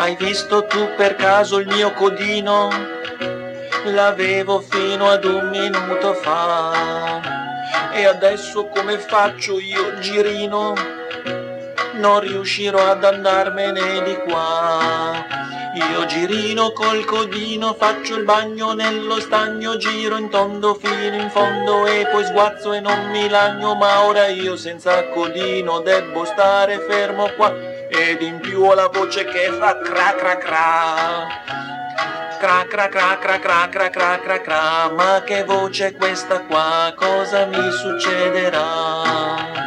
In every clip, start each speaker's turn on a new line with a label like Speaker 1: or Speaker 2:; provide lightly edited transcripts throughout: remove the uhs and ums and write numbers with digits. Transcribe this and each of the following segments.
Speaker 1: Hai visto tu per caso il mio codino? L'avevo fino ad un minuto fa. E adesso come faccio io, girino? Non riuscirò ad andarmene di qua. Io girino col codino, faccio il bagno nello stagno, giro in tondo fino in fondo e poi sguazzo e non mi lagno. Ma ora io senza codino debbo stare fermo qua, ed in più ho la voce che fa cra cra cra. Cra cra cra cra cra cra cra cra cra. Ma che voce è questa qua? Cosa mi succederà?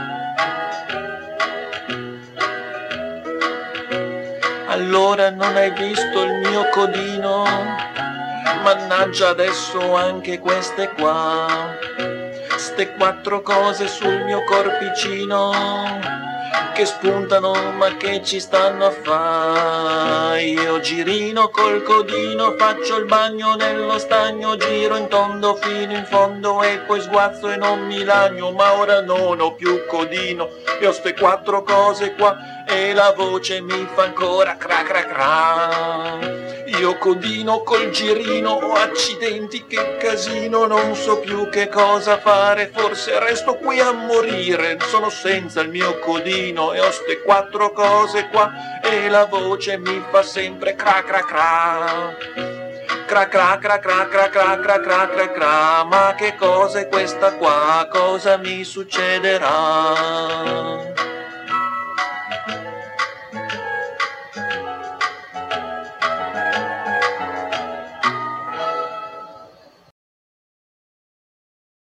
Speaker 1: Allora non hai visto il mio codino? Mannaggia, adesso anche queste qua. Ste quattro cose sul mio corpicino che spuntano ma che ci stanno a fare. Io girino col codino, faccio il bagno nello stagno, giro in tondo fino in fondo e poi sguazzo e non mi lagno. Ma ora non ho più codino e ho ste quattro cose qua e la voce mi fa ancora cra cra cra. Io codino col girino, oh accidenti che casino, non so più che cosa fare, forse resto qui a morire. Sono senza il mio codino e ho ste quattro cose qua e la voce mi fa sempre cra cra cra. Cra cra cra cra cra cra cra cra cra cra. Ma che cosa è questa qua? Cosa mi succederà?